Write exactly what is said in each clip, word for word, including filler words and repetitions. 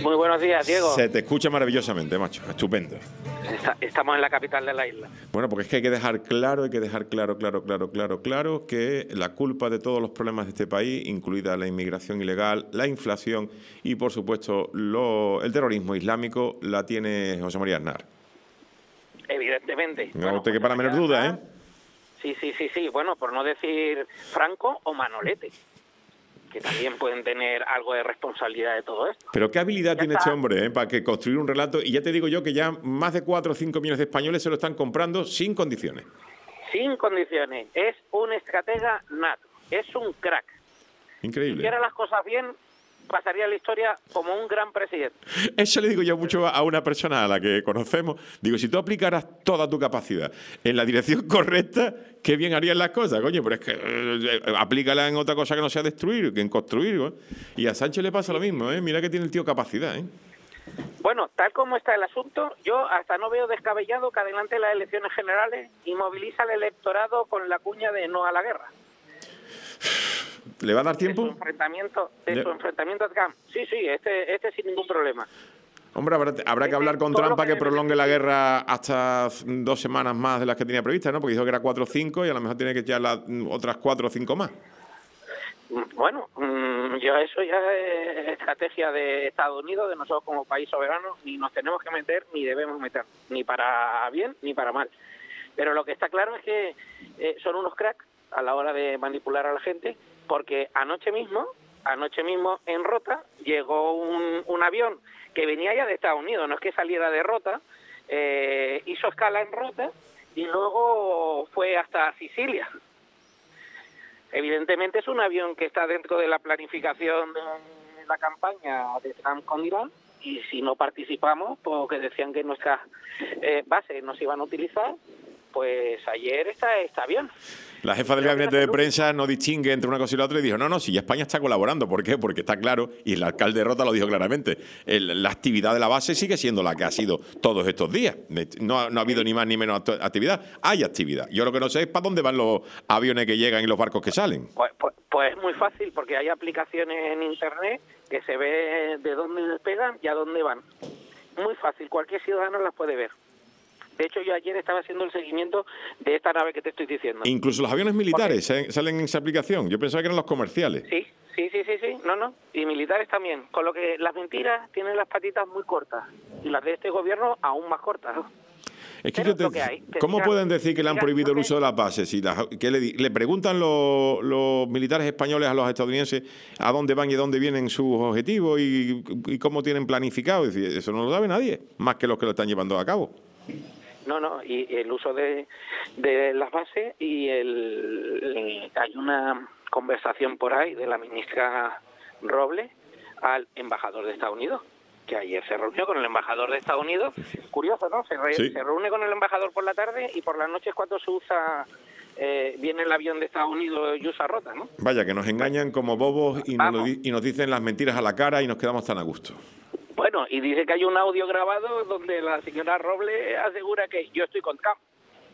Muy buenos días, Diego. Se te escucha maravillosamente, macho. Estupendo. Está, estamos en la capital de la isla. Bueno, porque es que hay que dejar claro, hay que dejar claro, claro, claro, claro, claro que la culpa de todos los problemas de este país, incluida la inmigración ilegal, la inflación y, por supuesto, lo, el terrorismo islámico, la tiene José María Aznar. Evidentemente. No bueno, te quepa la menor duda, ¿eh? Sí, sí, sí, sí. Bueno, por no decir Franco o Manolete, que también pueden tener algo de responsabilidad de todo esto. Pero qué habilidad ya tiene está. este hombre, ¿eh? Para que construir un relato. Y ya te digo yo que ya más de cuatro o cinco millones de españoles se lo están comprando sin condiciones. Sin condiciones. Es un estratega nato. Es un crack. Increíble. Si hiciera las cosas bien, pasaría la historia como un gran presidente. Eso le digo yo mucho a una persona a la que conocemos. Digo, si tú aplicaras toda tu capacidad en la dirección correcta, qué bien harían las cosas, coño. Pero es que eh, aplícala en otra cosa que no sea destruir, que en construir, ¿eh? Y a Sánchez le pasa lo mismo, ¿eh? Mira que tiene el tío capacidad, ¿eh? Bueno, tal como está el asunto, yo hasta no veo descabellado que adelante las elecciones generales y moviliza al electorado con la cuña de no a la guerra. ¿Le va a dar tiempo? De su enfrentamiento, de Le... su enfrentamiento a Trump. Sí, sí, este, este sin ningún problema. Hombre, habrá, habrá que hablar con Trump para que, que prolongue la guerra hasta dos semanas más de las que tenía previstas, ¿no? Porque dijo que era cuatro o cinco y a lo mejor tiene que echar las otras cuatro o cinco más. Bueno, yo eso ya es estrategia de Estados Unidos, de nosotros como país soberano, ni nos tenemos que meter ni debemos meter, ni para bien ni para mal. Pero lo que está claro es que eh, son unos cracks a la hora de manipular a la gente, porque anoche mismo, anoche mismo en Rota llegó un, un avión que venía ya de Estados Unidos, no es que saliera de Rota, eh, hizo escala en Rota y luego fue hasta Sicilia. Evidentemente es un avión que está dentro de la planificación de la campaña de Trump con Irán, y si no participamos, porque decían que nuestras eh, bases no se iban a utilizar, pues ayer está este avión. La jefa del gabinete de prensa no distingue entre una cosa y la otra y dijo, no, no, si ya España está colaborando. ¿Por qué? Porque está claro, y el alcalde de Rota lo dijo claramente, el, la actividad de la base sigue siendo la que ha sido todos estos días. No, no ha habido ni más ni menos actividad. Hay actividad. Yo lo que no sé es para dónde van los aviones que llegan y los barcos que salen. Pues, pues, pues es muy fácil, porque hay aplicaciones en Internet que se ve de dónde despegan y a dónde van. Muy fácil, cualquier ciudadano las puede ver. De hecho, yo ayer estaba haciendo el seguimiento de esta nave que te estoy diciendo. Incluso los aviones militares salen en esa aplicación. Yo pensaba que eran los comerciales. Sí, sí, sí, sí, sí. No, no. Y militares también. Con lo que las mentiras tienen las patitas muy cortas. Y las de este gobierno aún más cortas. Es que, te, que hay, ¿cómo diga, pueden decir que le han diga, prohibido no el uso de las bases? Si las, que le, le preguntan los, los militares españoles a los estadounidenses a dónde van y dónde vienen sus objetivos y, y cómo tienen planificado. Es decir, eso no lo sabe nadie, más que los que lo están llevando a cabo. No, no, y el uso de, de las bases y el, el hay una conversación por ahí de la ministra Robles al embajador de Estados Unidos, que ayer se reunió con el embajador de Estados Unidos. Curioso, ¿no? Se, re, sí. se reúne con el embajador por la tarde y por las noches cuando se usa, eh, viene el avión de Estados Unidos y usa Rota, ¿no? Vaya, que nos engañan como bobos y nos, y nos dicen las mentiras a la cara y nos quedamos tan a gusto. Bueno, y dice que hay un audio grabado donde la señora Robles asegura que yo estoy con Trump.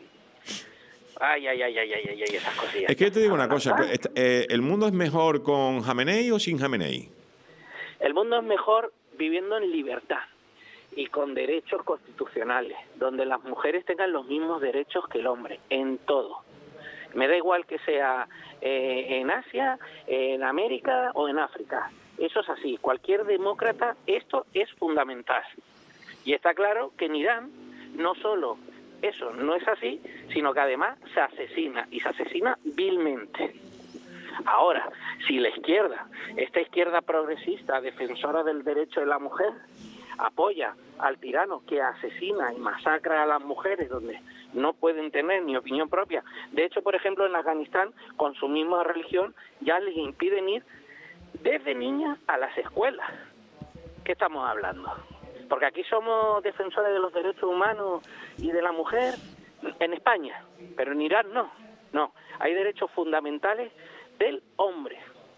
Ay, ay, ay, ay, ay, ay, ay, esas cosillas. Es que yo te digo una cosa, eh, ¿el mundo es mejor con Jamenei o sin Jamenei? El mundo es mejor viviendo en libertad y con derechos constitucionales, donde las mujeres tengan los mismos derechos que el hombre, en todo. Me da igual que sea eh, en Asia, en América o en África. Eso es así. Cualquier demócrata, esto es fundamental. Y está claro que en Irán no solo eso no es así, sino que además se asesina, y se asesina vilmente. Ahora, si la izquierda, esta izquierda progresista, defensora del derecho de la mujer, apoya al tirano que asesina y masacra a las mujeres donde no pueden tener ni opinión propia. De hecho, por ejemplo, en Afganistán, con su misma religión, ya les impiden ir desde niñas a las escuelas. ¿Qué estamos hablando? Porque aquí somos defensores de los derechos humanos y de la mujer en España, pero en Irán no. No, hay derechos fundamentales del hombre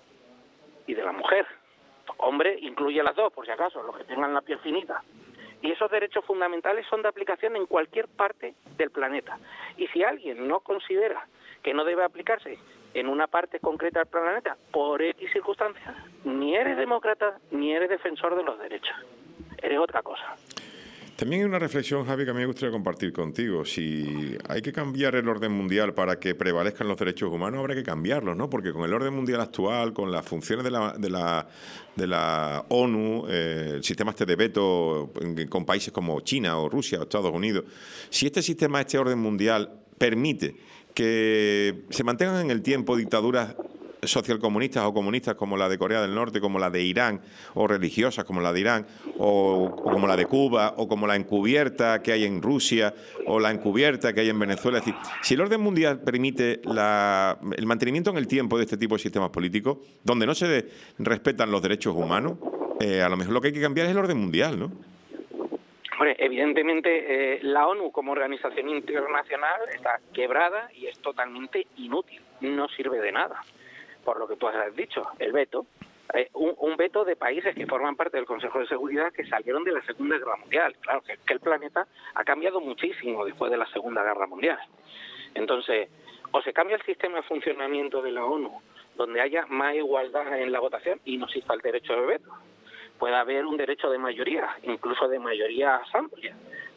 y de la mujer. Hombre incluye a las dos, por si acaso, los que tengan la piel finita. Y esos derechos fundamentales son de aplicación en cualquier parte del planeta. Y si alguien no considera que no debe aplicarse en una parte concreta del planeta, por X circunstancias, ni eres demócrata ni eres defensor de los derechos. entre otra cosa. También hay una reflexión, Javi, que a mí me gustaría compartir contigo. Si hay que cambiar el orden mundial para que prevalezcan los derechos humanos, habrá que cambiarlos, ¿no? Porque con el orden mundial actual, con las funciones de la, de la, de la ONU, eh, el sistema este de veto con países como China o Rusia o Estados Unidos, si este sistema, este orden mundial, permite que se mantengan en el tiempo dictaduras socialcomunistas o comunistas como la de Corea del Norte, como la de Irán, o religiosas como la de Irán, o, o como la de Cuba, o como la encubierta que hay en Rusia, o la encubierta que hay en Venezuela. Es decir, si el orden mundial permite la, el mantenimiento en el tiempo de este tipo de sistemas políticos, donde no se respetan los derechos humanos, eh, a lo mejor lo que hay que cambiar es el orden mundial, ¿no? Hombre, evidentemente eh, la ONU como organización internacional está quebrada y es totalmente inútil, no sirve de nada. Por lo que tú has dicho, el veto, eh, un, un veto de países que forman parte del Consejo de Seguridad que salieron de la Segunda Guerra Mundial. Claro, que, que el planeta ha cambiado muchísimo después de la Segunda Guerra Mundial. Entonces, o se cambia el sistema de funcionamiento de la ONU, donde haya más igualdad en la votación y no exista el derecho de veto. Puede haber un derecho de mayoría, incluso de mayorías amplias,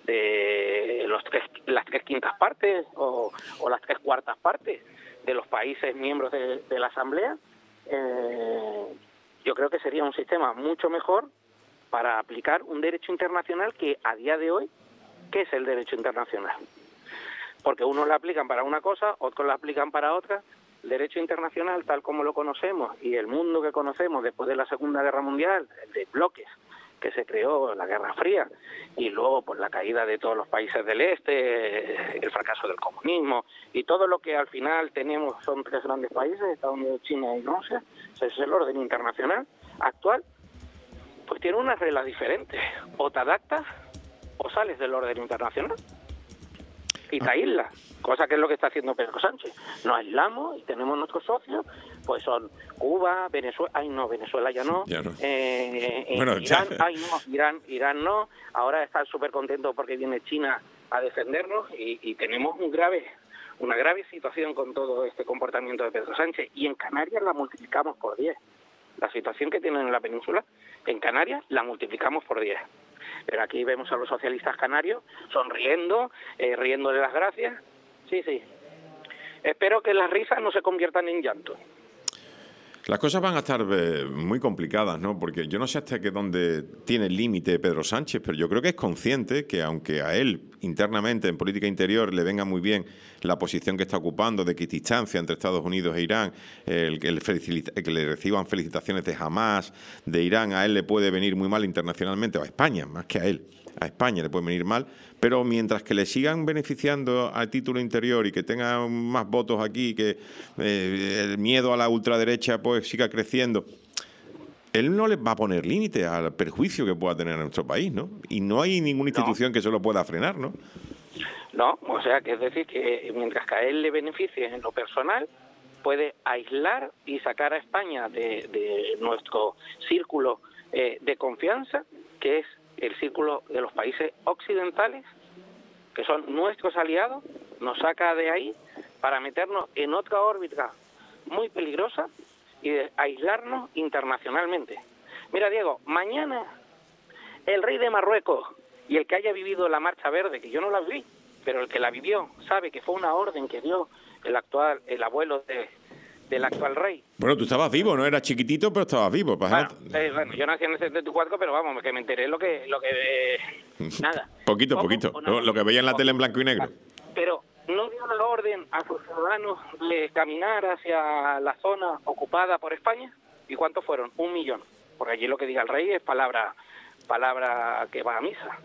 de los tres, las tres quintas partes o, o las tres cuartas partes de los países miembros de, de la Asamblea. Eh, yo creo que sería un sistema mucho mejor para aplicar un derecho internacional que a día de hoy, ¿qué es el derecho internacional? Porque unos lo aplican para una cosa, otros lo aplican para otra. El derecho internacional, tal como lo conocemos, y el mundo que conocemos después de la Segunda Guerra Mundial, el de bloques, que se creó en la Guerra Fría, y luego por la caída de todos los países del este, el fracaso del comunismo, y todo lo que al final tenemos son tres grandes países, Estados Unidos, China y Rusia. Ese es el orden internacional actual, pues tiene unas reglas diferentes. O te adaptas o sales del orden internacional y te aíslas, cosa que es lo que está haciendo Pedro Sánchez. Nos aislamos y tenemos nuestros socios, pues son Cuba, Venezuela, ay no, Venezuela ya no, ya no. Eh, eh, bueno, Irán, ya. ay no, Irán, Irán no, ahora están súper contentos porque viene China a defendernos y, y tenemos un grave, una grave situación con todo este comportamiento de Pedro Sánchez, y en Canarias la multiplicamos por diez. La situación que tienen en la península, en Canarias la multiplicamos por diez. Pero aquí vemos a los socialistas canarios sonriendo, eh, riéndole las gracias. Sí, sí. Espero que las risas no se conviertan en llanto. Las cosas van a estar eh, muy complicadas, ¿no? Porque yo no sé hasta qué dónde tiene el límite Pedro Sánchez, pero yo creo que es consciente que aunque a él internamente en política interior le venga muy bien la posición que está ocupando de equidistancia entre Estados Unidos e Irán, el, el, el que le reciban felicitaciones de Hamás, de Irán, a él le puede venir muy mal internacionalmente, o a España, más que a él. A España le puede venir mal, pero mientras que le sigan beneficiando al título interior y que tenga más votos aquí, que eh, el miedo a la ultraderecha pues siga creciendo, él no les va a poner límite al perjuicio que pueda tener en nuestro país, ¿no? Y no hay ninguna institución no. que se lo pueda frenar, ¿no? No, o sea, que es decir, que mientras que a él le beneficie en lo personal, puede aislar y sacar a España de, de nuestro círculo eh, de confianza, que es el círculo de los países occidentales, que son nuestros aliados, nos saca de ahí para meternos en otra órbita muy peligrosa y de aislarnos internacionalmente. Mira, Diego, mañana el rey de Marruecos y el que haya vivido la Marcha Verde, que yo no la viví, pero el que la vivió sabe que fue una orden que dio el actual, el abuelo de del actual rey. Bueno, tú estabas vivo, ¿no? Eras chiquitito, pero estabas vivo. Bueno, eh, bueno, yo nací en el setenta y cuatro, pero vamos, que me enteré lo que... lo que eh, nada. Poquito, poquito. Lo, lo que veía en la tele en blanco y negro. Pero no dio la orden a sus ciudadanos de caminar hacia la zona ocupada por España. ¿Y cuántos fueron? Un millón. Porque allí lo que diga el rey es palabra, palabra que va a misa.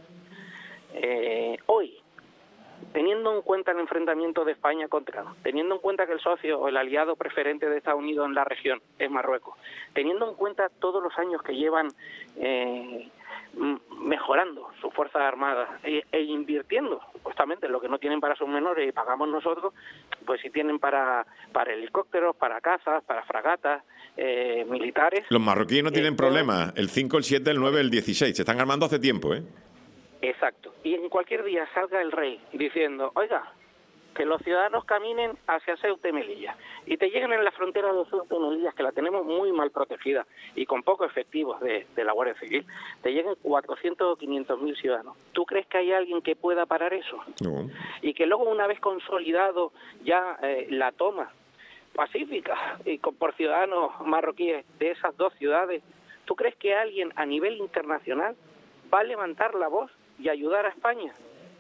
Eh, hoy, teniendo en cuenta el enfrentamiento de España contra, teniendo en cuenta que el socio o el aliado preferente de Estados Unidos en la región es Marruecos, teniendo en cuenta todos los años que llevan eh, mejorando sus fuerzas armadas e, e invirtiendo justamente lo que no tienen para sus menores y pagamos nosotros, pues si tienen para para helicópteros, para cazas, para fragatas eh, militares. Los marroquíes no tienen eh, problemas, el cinco, el siete, el nueve, el dieciséis, se están armando hace tiempo, ¿eh? Exacto. Y en cualquier día salga el rey diciendo, oiga, que los ciudadanos caminen hacia Ceuta y Melilla y te lleguen en la frontera de Ceuta y Melilla, que la tenemos muy mal protegida y con pocos efectivos de, de la Guardia Civil, te lleguen cuatrocientos o quinientos mil ciudadanos. ¿Tú crees que hay alguien que pueda parar eso? No. Y que luego, una vez consolidado ya eh, la toma pacífica y con, por ciudadanos marroquíes de esas dos ciudades, ¿tú crees que alguien a nivel internacional va a levantar la voz y ayudar a España?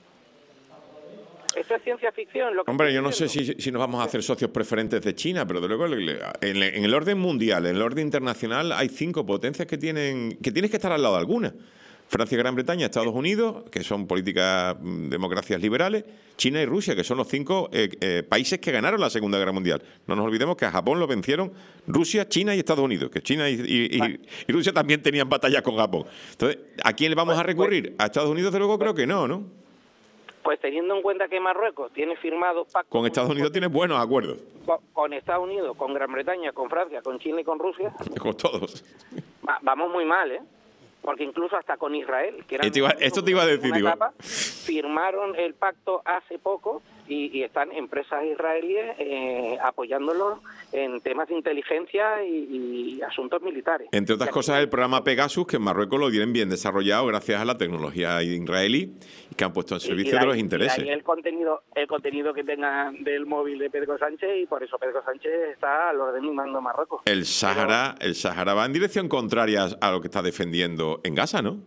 Eso es ciencia ficción. Lo que Hombre, yo no sé si, si nos vamos a hacer socios preferentes de China, pero de luego en, en el orden mundial, en el orden internacional, hay cinco potencias que tienen que tienes que estar al lado de alguna. Francia, Gran Bretaña, Estados Unidos, que son políticas, democracias liberales, China y Rusia, que son los cinco eh, eh, países que ganaron la Segunda Guerra Mundial. No nos olvidemos que a Japón lo vencieron Rusia, China y Estados Unidos, que China y, y, y, y Rusia también tenían batallas con Japón. Entonces, ¿a quién le vamos a recurrir? ¿A Estados Unidos? De luego creo que no, ¿no? Pues teniendo en cuenta que Marruecos tiene firmado pactos... Con Estados Unidos tiene buenos acuerdos. Con, con Estados Unidos, con Gran Bretaña, con Francia, con China y con Rusia... Con todos. Va, vamos muy mal, ¿eh? Porque incluso hasta con Israel, que eran esto, iba, esto te iba a decir, etapa, firmaron el pacto hace poco y, y están empresas israelíes eh, apoyándolos en temas de inteligencia y, y asuntos militares. Entre otras cosas, el programa Pegasus, que en Marruecos lo tienen bien desarrollado gracias a la tecnología israelí y que han puesto en servicio de, de los intereses. Y el contenido, el contenido que tenga del móvil de Pedro Sánchez, y por eso Pedro Sánchez está al orden y mando Marruecos. El Sáhara, Pero, el Sáhara va en dirección contraria a lo que está defendiendo en Gaza, ¿no?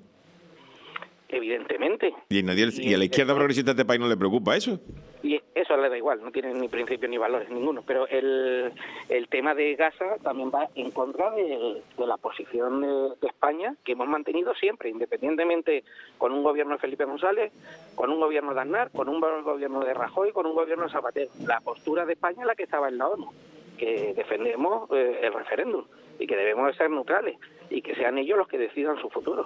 Evidentemente. ¿Y, en nadie, y, y a la izquierda progresista de este país no le preocupa eso? Y eso le da igual, no tiene ni principios ni valores ninguno. Pero el, el tema de Gaza también va en contra de, de la posición de, de España, que hemos mantenido siempre, independientemente con un gobierno de Felipe González, con un gobierno de Aznar, con un gobierno de Rajoy, con un gobierno de Zapatero. La postura de España es la que estaba en la ONU, que defendemos eh, el referéndum y que debemos de ser neutrales y que sean ellos los que decidan su futuro.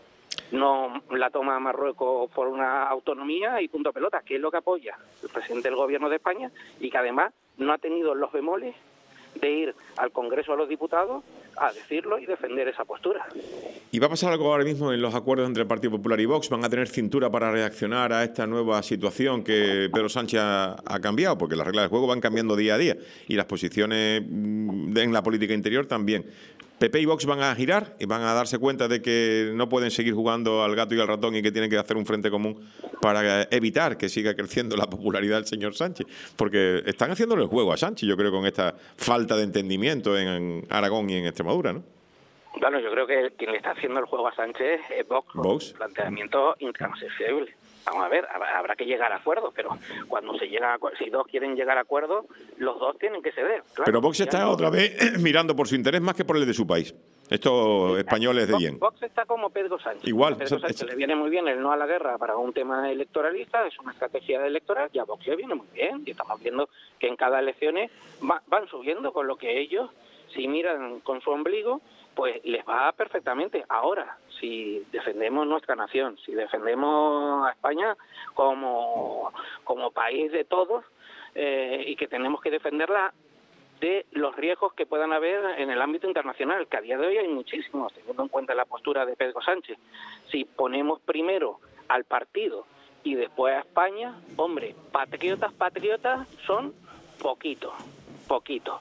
No la toma Marruecos por una autonomía y punto pelota, que es lo que apoya el presidente del gobierno de España y que además no ha tenido los bemoles de ir al Congreso de los Diputados a decirlo y defender esa postura. ¿Y va a pasar algo ahora mismo en los acuerdos entre el Partido Popular y Vox? ¿Van a tener cintura para reaccionar a esta nueva situación que Pedro Sánchez ha, ha cambiado? Porque las reglas del juego van cambiando día a día y las posiciones en la política interior también. P P y Vox van a girar y van a darse cuenta de que no pueden seguir jugando al gato y al ratón y que tienen que hacer un frente común para evitar que siga creciendo la popularidad del señor Sánchez. Porque están haciéndole el juego a Sánchez, yo creo, con esta falta de entendimiento en Aragón y en Extremadura, ¿no? Bueno, yo creo que quien le está haciendo el juego a Sánchez es Vox. Vox. Planteamiento intransferible. Vamos a ver, habrá que llegar a acuerdos, pero cuando se llega a, si dos quieren llegar a acuerdos, los dos tienen que ceder. Claro. Pero Vox está no, otra vez mirando por su interés más que por el de su país. Estos españoles de bien. Vox está como Pedro Sánchez. Igual. A Pedro Sánchez le viene muy bien el no a la guerra para un tema electoralista, es una estrategia electoral, y a Vox le viene muy bien. Y estamos viendo que en cada elección va, van subiendo con lo que ellos, si miran con su ombligo, pues les va perfectamente. Ahora, si defendemos nuestra nación, si defendemos a España como, como país de todos eh, y que tenemos que defenderla de los riesgos que puedan haber en el ámbito internacional, que a día de hoy hay muchísimos, teniendo en cuenta la postura de Pedro Sánchez. Si ponemos primero al partido y después a España, hombre, patriotas, patriotas son poquitos, poquitos.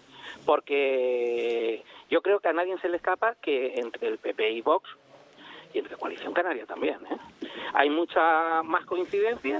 Porque yo creo que a nadie se le escapa que entre el P P y Vox, y entre Coalición Canaria también, ¿eh? hay mucha más coincidencias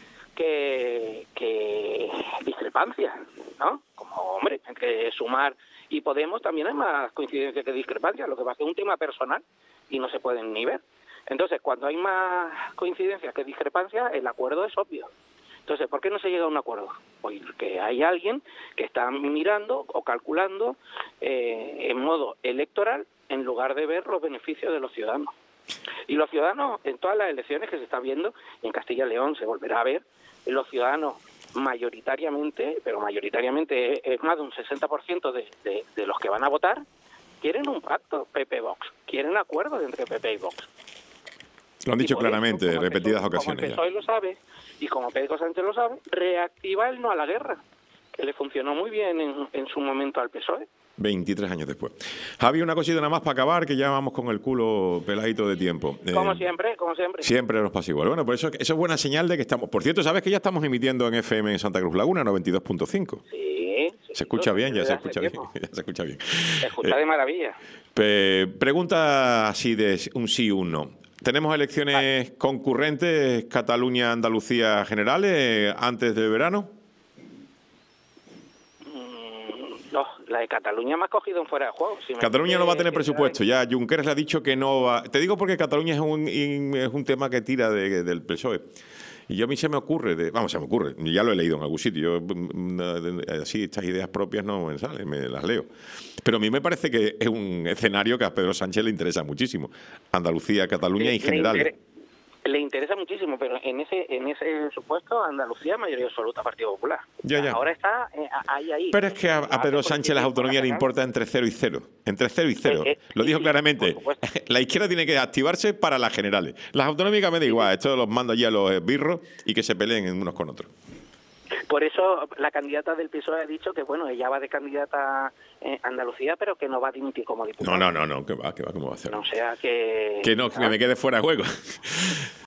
que, que discrepancias, ¿no? Como, hombre, entre Sumar y Podemos también hay más coincidencias que discrepancias, lo que pasa es que es un tema personal y no se pueden ni ver. Entonces, cuando hay más coincidencias que discrepancias, el acuerdo es obvio. Entonces, ¿por qué no se llega a un acuerdo? Porque hay alguien que está mirando o calculando eh, en modo electoral en lugar de ver los beneficios de los ciudadanos. Y los ciudadanos, en todas las elecciones que se está viendo, y en Castilla y León se volverá a ver, los ciudadanos mayoritariamente, pero mayoritariamente es más de un sesenta por ciento de, de, de los que van a votar, quieren un pacto P P-Vox, quieren acuerdos entre P P y Vox. Lo han dicho eso, claramente, repetidas ocasiones. Como el P S O E lo sabe, y como Pedro Sánchez lo sabe, reactiva el no a la guerra, que le funcionó muy bien en, en su momento al P S O E. veintitrés años después. Javi, una cosita nada más para acabar, que ya vamos con el culo peladito de tiempo. Como eh, siempre, como siempre. Siempre nos pasa igual. Bueno, por eso, eso es buena señal de que estamos... Por cierto, ¿sabes que ya estamos emitiendo en F M en Santa Cruz Laguna, noventa y dos punto cinco? Sí. Se escucha bien, ya se escucha bien. Ya se escucha bien. Se escucha Eh, de maravilla. pe- pregunta así de un sí y un no. ¿Tenemos elecciones Vale. concurrentes, Cataluña, Andalucía generales, antes del verano? No, la de Cataluña me ha cogido en fuera de juego. Si me Cataluña dice no va a tener que- presupuesto. Ya Junqueras le ha dicho que no va. Te digo porque Cataluña es un, in- es un tema que tira de- del P S O E. Y yo a mí se me ocurre, de, vamos, se me ocurre, ya lo he leído en algún sitio, yo, mm, así estas ideas propias no me salen, me las leo. Pero a mí me parece que es un escenario que a Pedro Sánchez le interesa muchísimo. Andalucía, Cataluña le- y general. Le, inter- le interesa muchísimo, pero en ese en ese supuesto Andalucía mayoría absoluta Partido Popular. Ya, ya. Ahora está eh, ahí, ahí. Pero es que a, a Hace Pedro por Sánchez sí las mismo, autonomías le la importa entre cero y cero. Entre cero y cero. Eh, eh, Lo dijo sí, claramente. por supuesto. La izquierda tiene que activarse para las generales. Las autonómicas me da igual. Esto los mando allí a los esbirros y que se peleen unos con otros. Por eso la candidata del P S O E ha dicho que, bueno, ella va de candidata a Andalucía, pero que no va a dimitir como diputada. No, no, no, no. Que va, que va, ¿cómo va a hacer? O sea que... Que no, que me quede fuera de juego.